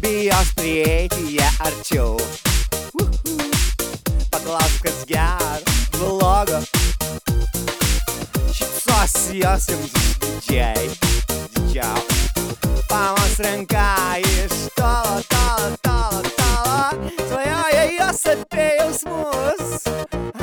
nebijos prieiti jie arčiau. Paklausk, kas gero, blogo. Šypsosi jos jums didžiai, didžiau. Pamos ranka iš tolo, tolo, tolo, tolo. Svajoja jos apie jausmus,